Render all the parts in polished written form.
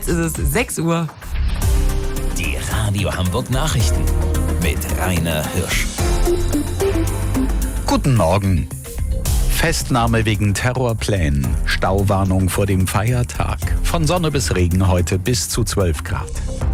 Jetzt ist es 6 Uhr. Die Radio Hamburg Nachrichten mit Rainer Hirsch. Guten Morgen. Festnahme wegen Terrorplänen. Stauwarnung vor dem Feiertag. Von Sonne bis Regen heute bis zu 12 Grad.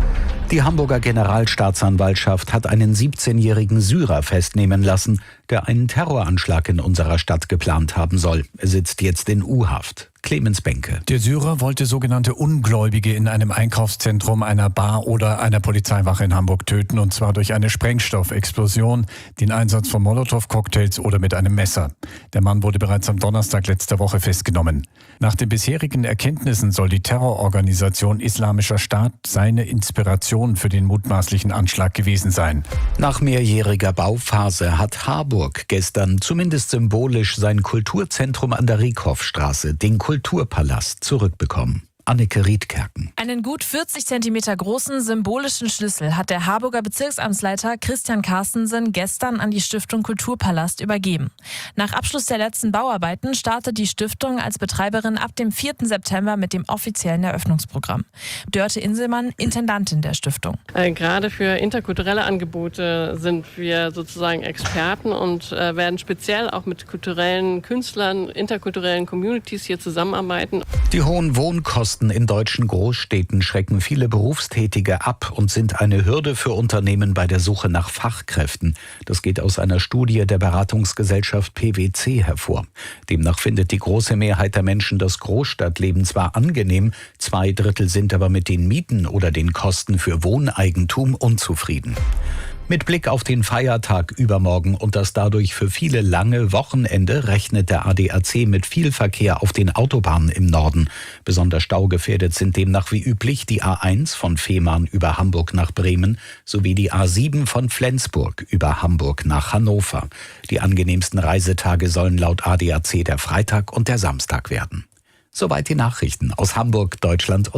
Die Hamburger Generalstaatsanwaltschaft hat einen 17-jährigen Syrer festnehmen lassen, der einen Terroranschlag in unserer Stadt geplant haben soll. Er sitzt jetzt in U-Haft. Clemens Benke. Der Syrer wollte sogenannte Ungläubige in einem Einkaufszentrum, einer Bar oder einer Polizeiwache in Hamburg töten, und zwar durch eine Sprengstoffexplosion, den Einsatz von Molotow-Cocktails oder mit einem Messer. Der Mann wurde bereits am Donnerstag letzter Woche festgenommen. Nach den bisherigen Erkenntnissen soll die Terrororganisation Islamischer Staat seine Inspiration für den mutmaßlichen Anschlag gewesen sein. Nach mehrjähriger Bauphase hat Harburg gestern zumindest symbolisch sein Kulturzentrum an der Rieckhoffstraße, den Kulturpalast, zurückbekommen. Anneke Riedkerken. Einen gut 40 Zentimeter großen symbolischen Schlüssel hat der Harburger Bezirksamtsleiter Christian Carstensen gestern an die Stiftung Kulturpalast übergeben. Nach Abschluss der letzten Bauarbeiten startet die Stiftung als Betreiberin ab dem 4. September mit dem offiziellen Eröffnungsprogramm. Dörte Inselmann, Intendantin der Stiftung. Gerade für interkulturelle Angebote sind wir sozusagen Experten und werden speziell auch mit kulturellen Künstlern, interkulturellen Communities hier zusammenarbeiten. Die hohen Wohnkosten in deutschen Großstädten schrecken viele Berufstätige ab und sind eine Hürde für Unternehmen bei der Suche nach Fachkräften. Das geht aus einer Studie der Beratungsgesellschaft PwC hervor. Demnach findet die große Mehrheit der Menschen das Großstadtleben zwar angenehm, 2/3 sind aber mit den Mieten oder den Kosten für Wohneigentum unzufrieden. Mit Blick auf den Feiertag übermorgen und das dadurch für viele lange Wochenende rechnet der ADAC mit viel Verkehr auf den Autobahnen im Norden. Besonders staugefährdet sind demnach wie üblich die A1 von Fehmarn über Hamburg nach Bremen sowie die A7 von Flensburg über Hamburg nach Hannover. Die angenehmsten Reisetage sollen laut ADAC der Freitag und der Samstag werden. Soweit die Nachrichten aus Hamburg, Deutschland und